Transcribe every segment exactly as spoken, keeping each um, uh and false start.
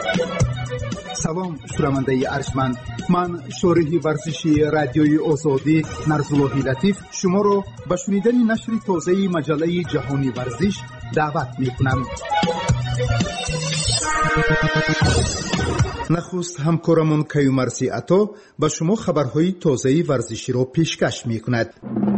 سلام شنونده ارجمند، من شارح ورزشی رادیوی آزادی نرزالله لطیف شما را به شنیدن نشر تازه مجله جهانی ورزش دعوت می‌کنم. نخست همکارمون کیومرسی عطا به شما خبرهای تازه ورزشی را پیشکش می‌کند.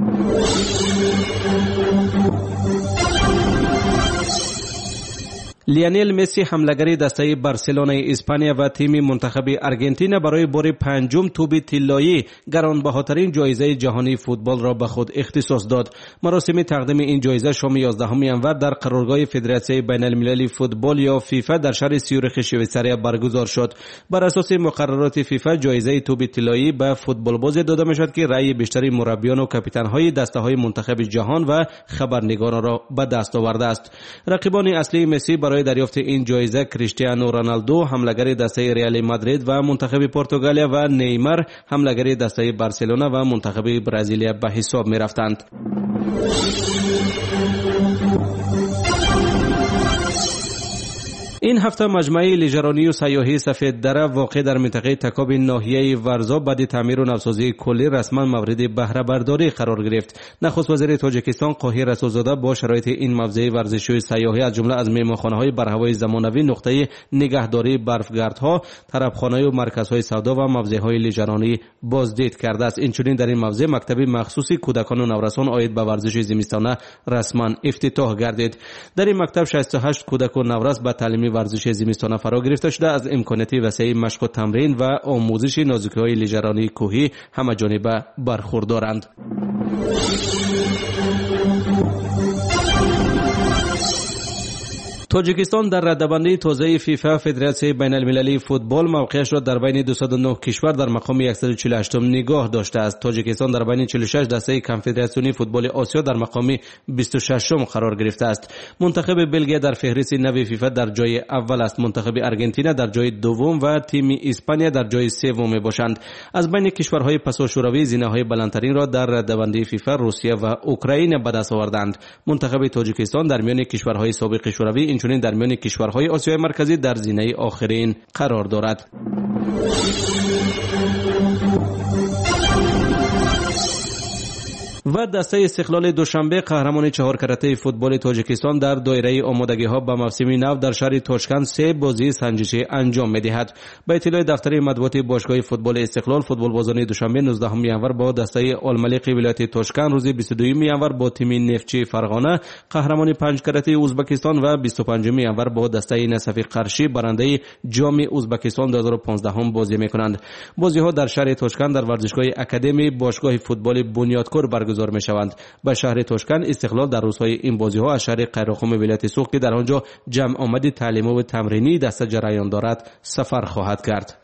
لیونل مسی حمله‌گر دسته بارسلونای اسپانیا و تیم منتخب آرژانتین برای بار پنجم توپ طلایی گرانبهاترین جایزه جهانی فوتبال را به خود اختصاص داد. مراسم تقدیم این جایزه شام یازدهم ژانویه در قرارگاه فدراسیون بین‌المللی فوتبال یا فیفا در شهر سیوریخ شویساریا برگزار شد. بر اساس مقررات فیفا جایزه توپ طلایی به فوتبالباز داده می‌شود که رأی بیشتری مربیان و کاپیتان‌های دسته‌های منتخب جهان و خبرنگاران را به دست آورده است. رقیبان اصلی مسی برای دریافت این جایزه کریستیانو رونالدو حمله‌گر دسته ریال مادرید و منتخب پرتغالیا و نیمار حمله‌گر دسته بارسلونا و منتخب برزیلیا به حساب می‌رفتند. این هفته مجمع لیژرانی و سیاحی سفید دره واقع در منطقه تکاب ناحیه ورزا بعد تعمیر و نوسازی کلی رسما مورد بهره برداری قرار گرفت. نخست وزیر تاجیکستان قاهر رسولزاده با شرایط این موضع ورزشی و سیاحی از جمله از مهمانخانه‌های برهوای زمانوی، نقطه نگهداری برفگردها، طربخانه‌های و مرکزهای سودا و موضع‌های لیژرانی بازدید کرده است. اینچنین در این موضع مکتب مخصوصی کودکان و نورسان عاید به ورزش زمستانه رسما افتتاح گردید. در این مکتب شصت و هشت کودک و نورس به تعلیم ورزش زمستانه فرا گرفته شده از امکانات وسیع مشق و تمرین و آموزش نازکی‌های لیژرانی کوهی همه‌جانبه برخوردارند. تاجیکستان در رده‌بندی تازه فیفا فدراسیون بین‌المللی فوتبال موقعش را در بین دویست و نه کشور در مقام صد و چهل و هشت نگاه داشته است. تاجیکستان در بین چهل و شش دسته کنفدراسیونی فوتبال آسیا در مقام بیست و شش قرار گرفته است. منتخب بلژیک در فهرست نو فیفا در جای اول است. منتخب آرژانتین در جای دوم و تیم اسپانیا در جای سوم میباشند. از بین کشورهای پسا شوروی زینه‌های بلندترین را در رده‌بندی فیفا روسیه و اوکراین به دست آوردند. منتخب تاجیکستان در میان کشورهای سابق شوروی چنین در میان کشورهای آسیای مرکزی در زینه آخرین قرار دارد. و دسته استقلال دوشنبه قهرمان چهار کرته فوتبال تاجیکستان در دایره آمادگی‌ها به موسم نو در شهر تاشکند سه بازی سنجشی انجام می‌دهد. به اطلاع دفتر مطبوعاتی باشگاه فوتبال استقلال، فوتبالبازان دوشنبه نوزدهم ژانویه با دسته آلملیق ولایت تاشکند، روز بیست و دوم ژانویه با تیم نفتچی فرغانه قهرمان پنج کرته ازبکستان و بیست و پنجم ژانویه با دسته نصفی قرشی برنده جام ازبکستان دو هزار و پانزده هم بازی می‌کنند. بازی‌ها در شهر تاشکند در ورزشگاه اکادمی باشگاه فوتبال بنیادکور برگزار می شوند. به شهر تاشکند استقلال در روزهای این بازی ها از شهر قیراقم ولایت سوخت که در آنجا جمع آمد تعلیمی و تمرینی دسته جریان دارد سفر خواهد کرد.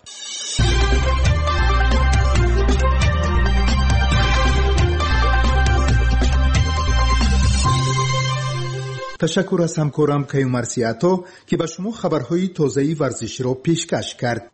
تشکر از همکارم کیومرسی عطا که به شما خبرهای تازه ورزشی را پیشکش کرد.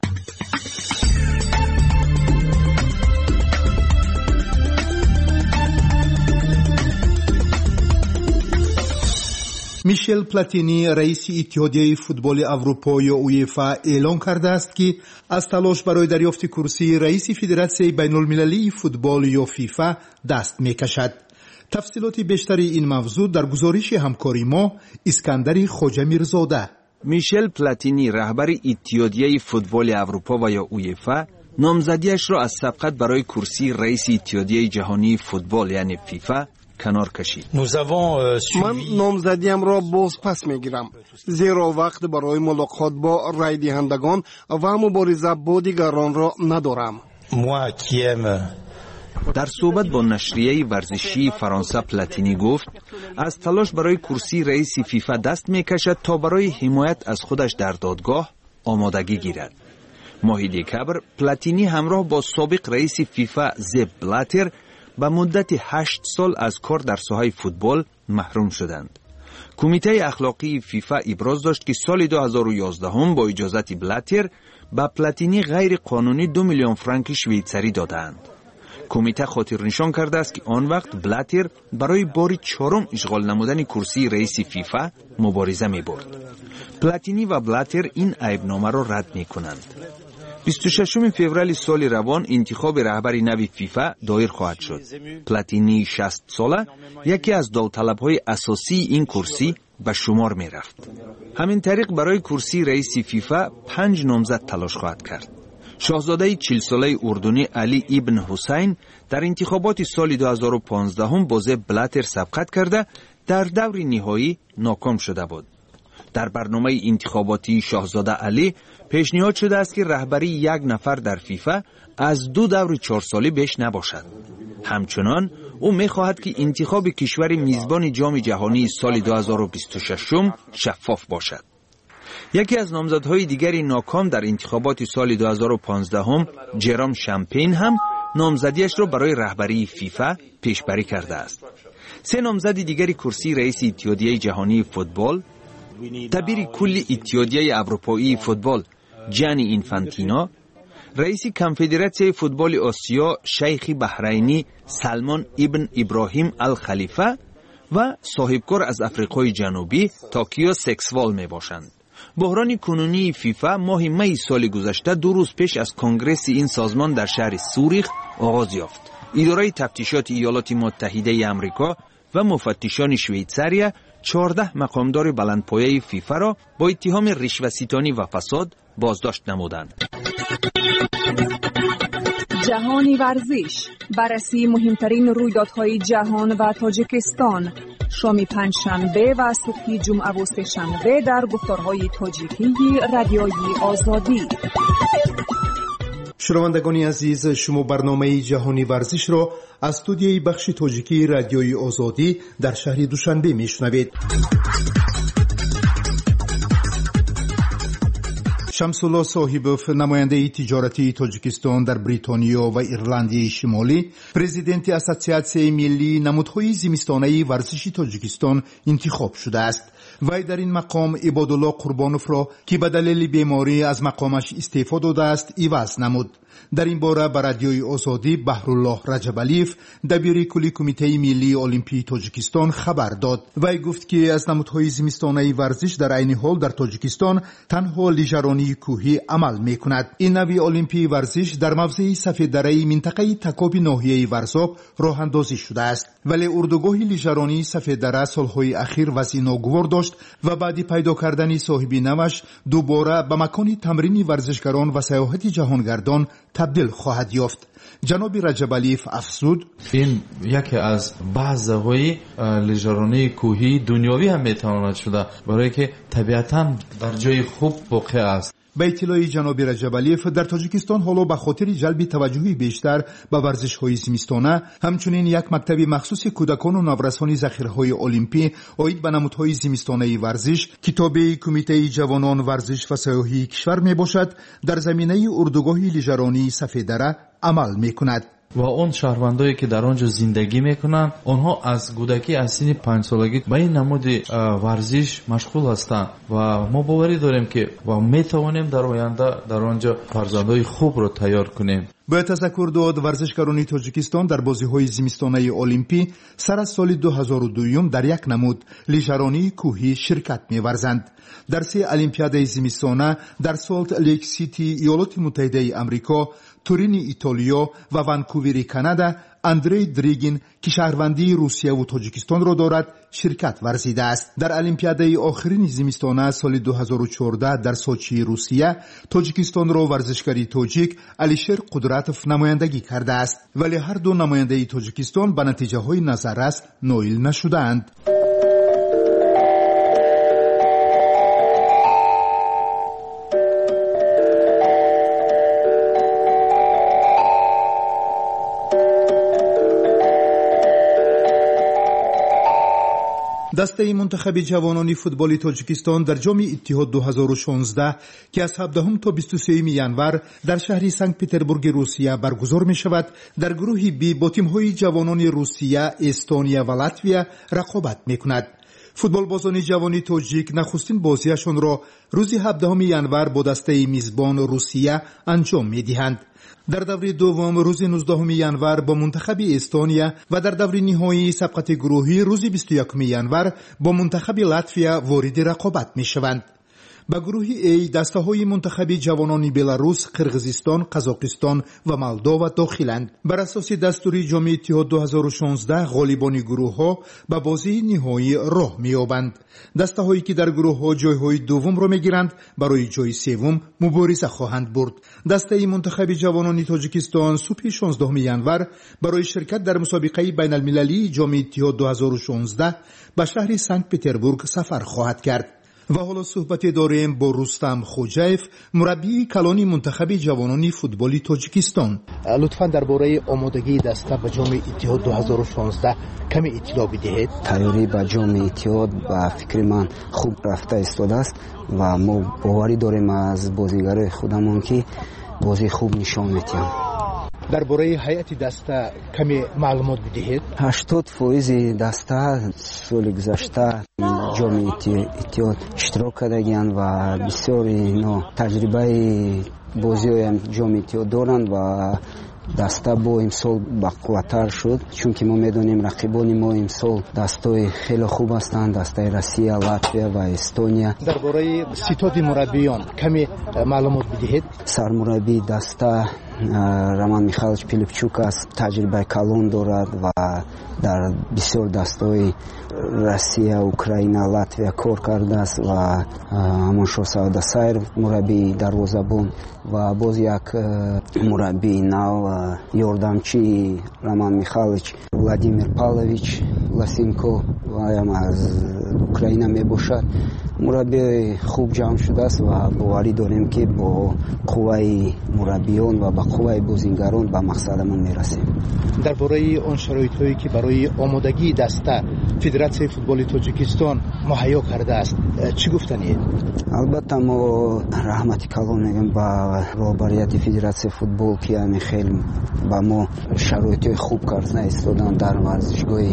میشل پلاتینی رئیس اتحادیه فوتبال اروپا یا اویفا اعلام کرده است که از تلاش برای دریافت کرسی رئیس فدراسیون بین‌المللی فوتبال یا فیفا دست میکشد. تفصیلات بیشتری این موضوع در گزارش همکاری ما اسکندر خواجه میرزاده. میشل پلاتینی رهبر اتحادیه فوتبال اروپا و یا اویفا نامزدیش را از سبقت برای کرسی رئیس اتحادیه جهانی فوتبال یعنی فیفا کنار کشید. من نامزدیم را باز پس میگیرم زیرا وقت برای ملاقات با رای دهندگان و مبارزه با دیگران را ندارم. در صحبت با نشریه ورزشی فرانسه پلاتینی گفت از تلاش برای کرسی رئیس فیفا دست میکشد تا برای حمایت از خودش در دادگاه آمادگی گیرد. ماه دکبر پلاتینی همراه با سابق رئیس فیفا زپ بلاتر به مدت هشت سال از کار در ساحه فوتبال محروم شدند. کمیته اخلاقی فیفا ابراز داشت که سال دو هزار و یازده هم با اجازت بلاتر به پلاتینی غیر قانونی دو میلیون فرانک شویتزری دادند. کمیته خاطر نشان کرده است که آن وقت بلاتر برای بار چهارم اشغال نمودن کرسی رئیس فیفا مبارزه می برد. پلاتینی و بلاتر این عیبنامه را رد می کنند. بیست و ششم فوریه سال روان انتخاب رهبر نو فیفا دایر خواهد شد. پلاتینی شصت ساله یکی از داوطلب‌های اساسی این کرسی به شمار می رفت. همین طریق برای کرسی رئیس فیفا پنج نامزد تلاش خواهد کرد. شاهزاده چهل ساله اردنی علی ابن حسین در انتخابات سال دو هزار و پانزده هم با بلاتر سبقت کرده در دور نهایی ناکام شده بود. در برنامه انتخاباتی شاهزاده علی پیشنهاد شده است که رهبری یک نفر در فیفا از دو دور چهار ساله بیش نباشد. همچنان او می‌خواهد که انتخاب کشور میزبان جام جهانی سال دو هزار و بیست و شش شفاف باشد. یکی از نامزدهای دیگری ناکام در انتخابات سال دو هزار و پانزده هم جرام شامپین هم نامزدیش را برای رهبری فیفا پیشبری کرده است. سه نامزد دیگری کرسی رئیس اتحادیه جهانی فوتبال، دبیر کل اتحادیه اروپایی فوتبال جانی اینفانتینو، رئیس کنفدراسیون فوتبال آسیا شیخ بحرینی سلمان ابن ابراهیم الخلیفه و صاحبکار از آفریقای جنوبی تاکیو سکسوال می باشند. بحران کنونی فیفا ماه می سال گذشته دو روز پیش از کنگره این سازمان در شهر سوریخ آغاز یافت. اداره تفتیشات ایالات متحده آمریکا و مفتشان شویتزاریا چهارده مقامدار بلندپایه فیفا را با اتهام رشوه‌ستانی و فساد بازداشت نمودند. جهانی ورزش، بررسی مهمترین رویدادهای جهان و تاجیکستان، شام پنجشنبه و صبح جمعه و سه‌شنبه در گفتارهای تاجیکی رادیوی آزادی. شنوندگان عزیز، شما برنامه جهانی ورزش را از استودیوی بخش تاجیکی رادیوی آزادی در شهر دوشنبه میشنوید. شمس‌الله صاحبوف، نماینده تجارتی تاجیکستان در بریتانیا و ایرلندی شمالی، پرزیدنت اسوسیاسیون ملی نمودهای زمستانه ورزشی تاجیکستان انتخاب شده است. وی در این مقام عبادالله قربانوف را که به دلیل بیماری از مقامش استعفا داده است عوض نمود. در این باره به رادیوی آزادی بحرالله رجبالیف، دبیر کلی کمیته ملی المپی تاجیکستان خبر داد. وی گفت که از نمودهای زمستانه ورزش در عین حال در تاجیکستان تنها لیژرانی کوهی عمل می‌کند. این نوع المپی ورزش در موضع سفید دره منطقه تکاب ناحیه ورزاب راه اندازی شده است، ولی اردوگاه لیژرانی سفید دره سالهای اخیر وضع ناگوار داشت و بعد پیدا کردن صاحب نوش دوباره به مکان تمرین ورزشکاران و سیاحت جهانگردان تبدیل خواهد یافت. جناب رجبالیف افزود: این یکی از بعضهای لیژرانی کوهی دنیوی هم میتواند شده، برای که طبیعتاً در جای خوب واقع است. به اطلاع جناب رجبالیف، در تاجیکستان حالا به خاطر جلب توجهی بیشتر به ورزش‌های زمستانه، همچنین یک مکتب مخصوص کودکان و نورسان ذخیره‌های المپی اید به نمودهای زمستانه ورزش کتابه کمیته جوانان ورزش و سیاحی کشور میباشد در زمینه اردوگاه لیژرانی سفید دره عمل میکند. و اون شهروندایی که در آنجا زندگی میکنن، آنها از کودکی از سن پنج سالگی به این نمود ورزش مشغول هستند و ما باوری داریم که و میتوانیم در آینده در آنجا فرزندای خوب رو تیار کنیم. با تذکر داد ورزشکاران تاجیکستان در بازی‌های زمستانه المپی سر از سال دو هزار و دو در یک نمود لیژرانی کوهی شرکت می‌ورزند. در سه المپیاد زمستانه در سالت لیک سیتی ایالات متحده آمریکا، تورین ایتالیا و ونکوور کانادا، اندری دریگین که شهروندی روسیه و تاجیکستان را دارد شرکت ورزیده است. در المپیاد آخرین زمستانه سال دو هزار و چهارده در سوچی روسیه، تاجیکستان را ورزشکاری تاجیک علیشیر قدرتوف نمایندگی کرده است، ولی هر دو نماینده تاجیکستان به نتیجه های نظررس نائل نشدند. دسته منتخب جوانان فوتبال تاجیکستان در جام اتحاد دو هزار و شانزده که از هفدهم تا بیست و سوم ژانویه در شهر سنت پترزبورگ روسیه برگزار می شود، در گروه بی با تیم‌های جوانان روسیه، استونیا و لاتویا رقابت می کند. футболбозони ҷавони тоҷик нахустин бозиашонро рӯзи ҳабдаҳуми январ бо дастаи мизбон Русия анҷом медиҳанд. дар даври дуввум рӯзи нуздаҳуми январ бо мунтахаби Эстония ва дар даври ниҳоии сабқати гурӯҳӣ рӯзи бисту якуми январ бо мунтахаби Латвия вориди рақобат мешаванд. ба гурӯҳи A дастаҳои мунтахаби ҷавонони Беларус, Қирғизистон, Қазоқистон ва Молдова дохиланд. бар асоси дастури ҷоми иттиҳод ду ҳазору шонздаҳ ғолибони гурӯҳҳо ба бозии ниҳоӣ роҳ меёбанд. дастаҳое ки дар гурӯҳҳо ҷойҳои дуввумро мегиранд, барои ҷойи севум мубориза хоҳанд бурд. дастаи мунтахаби ҷавонони Тоҷикистон субҳи шонздаҳуми январ барои ширкат дар мусобиқаи байналмилалии ҷоми иттиҳод ду ҳазору шонздаҳ ба шаҳри Санкт-Петербург сафар хоҳад кард. ва ҳоло суҳбате дорем бо Рустам Хоҷаев, мураббии калони мунтахаби ҷавонони футболи Тоҷикистон. лутфан дар бораи омодагии даста ба ҷоми иттиҳод ду ҳазору шонздаҳ каме иттилоъ бидиҳед. тайёрӣ ба ҷоми иттиҳод ба фикри ман хуб рафта истодааст ва мо боварӣ дорем аз бозигарои худамон ки бозии хуб нишон медиҳанд. дар бораи ҳайати даста каме маълумот бидиҳед. ҳаштод фоизи даста соли гузашта ҷоми иттиҳод иштирок кардагиянд ва бисёри ино таҷрибаи бозиҳоям ҷоми иттиҳод доранд ва даста бо имсол бақувваттар шуд, чунки мо медонем рақибони мо имсол дастаи хеле хуб ҳастанд, дастаи Россия, Латвия ва Эстония. дар бораи ситоди мураббиён каме маълумот бидиҳед. сармураббии даста Роман Михайлович Пилипчук аст, таҷрибаи калон дорад ва дар бисёр дастаҳои Россия, Украина, Латвия кор кардааст ва Амоншоҳ Саъдасайров мураббии дарвозабон ва боз як мураббии нав ёрдамчии Роман Михайлович Владимир Павлович Ласенко ваям аз Украина мебошад. мураббии хуб ҷамъ шудааст ва боварӣ дорем ки бо қувваи мураббиён ва ба қувваи бозингарон ба мақсадамон мерасем. дар бораи он шароитҳое ки барои омодагии даста Федератсияи футболи Тоҷикистон муҳайё кардааст, чӣ гуфтанед? албатта мо раҳмати калон мегӯем ба роҳбарияти Федератсияи футбол ки ҳамин хел ба мо шароитҳои хуб карда истодан, дар варзишгоҳи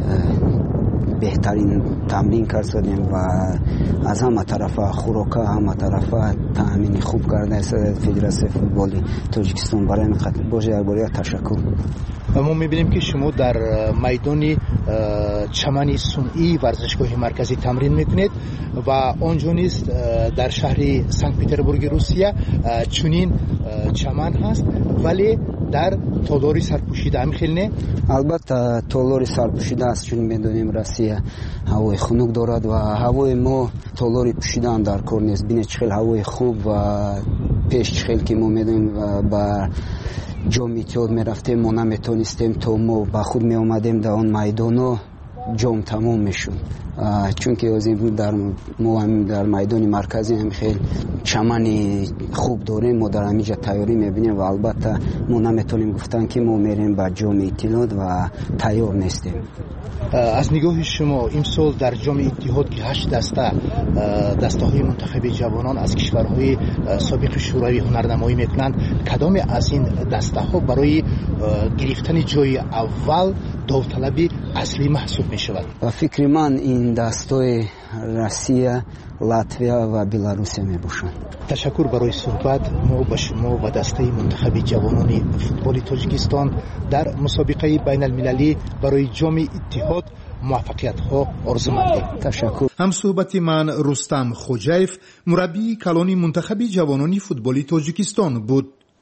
беҳтарин тамрин кардем ва аз ҳама тарафа хӯрока ҳама тарафа таъмини хуб карда истода Федератсияи футболи Тоҷикистон. барои боже якбора ташаккур. мо мебинем ки шумо дар майдони чамани сунъии варзишгоҳи марказӣ тамрин мекунед ва он ҷо низ дар шаҳри Санкт-Петербурги Русия чунин чаман ҳаст, вале дар толори сарпӯшида ҳамин хел не? албатта толори сарпӯшида аст, чун медонем Россия ҳавои хунук дорад ва ҳавои мо толори пӯшидан дар кор нест. бине чӣ хел ҳавои хуб ва пеш чӣ хел ки мо медонем ба ҷоми иттиҳод мерафтем, мо наметонистем то мо ба худ меомадем дар он майдоно ҷом тамом мешуд, чунки озимрӯз дар мо дар майдони марказӣ ҳам хел чамани хуб дорем, мо дар ҳаминҷа тайёрӣ мебинем ва албатта мо наметонем гуфтан ки мо мерем ба ҷоми иттиҳод ва тайёр нестем. аз нигоҳи шумо имсол дар ҷоми иттиҳод ки ҳашт даста дастаҳои мунтахаби ҷавонон аз кишварҳои собиқи шӯравӣ ҳунарнамоӣ мекунанд, кадоме аз ин дастаҳо барои гирифтани ҷои аввал довталаби аслӣ маҳсуб мешавад? ба фикри ман ин дастаи Россия, Латвия ва Беларусия мебошанд. ташаккур барои суҳбат. мо ба шумо ва дастаи мунтахаби ҷавонони футболи Тоҷикистон дар мусобиқаи байналмилалӣ барои ҷоми иттиҳод муваффақиятҳо орзу мандем. ташаккур. ҳамсуҳбати ман Рустам Хоҷаев, мураббии калони мунтахаби ҷавонони футболи Тоҷикистон буд.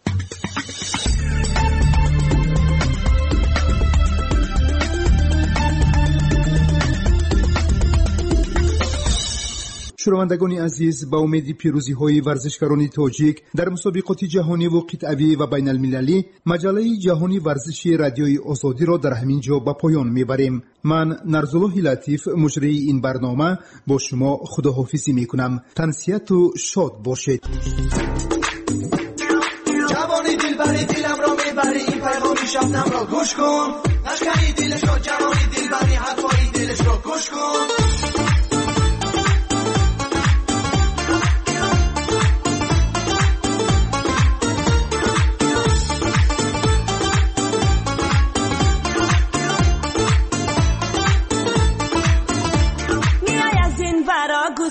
шунавандагони азиз, ба умеди пирӯзиҳои варзишгарони тоҷик дар мусобиқоти ҷаҳониву қитъавӣ ва байналмилалӣ, маҷалаи ҷаҳони варзиши радиои озодиро дар ҳамин ҷо ба поён мебарем. ман Нарзуллоҳи Латиф, муҷрии ин барнома, бо шумо худоҳофизӣ мекунам. тансияту шод бошед. ҷавони дилбари диламро мебари, ин пайғоми шабнамро гӯш кун. лашкари дилшро, ҷавони дилбари ҳарфои дилшро гӯш кун.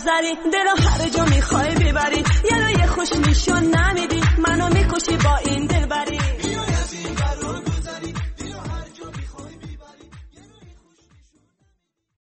زدی دلو هر جا میخوای ببری، یه رو یه خوش نشون نمیدی، منو میکشی با این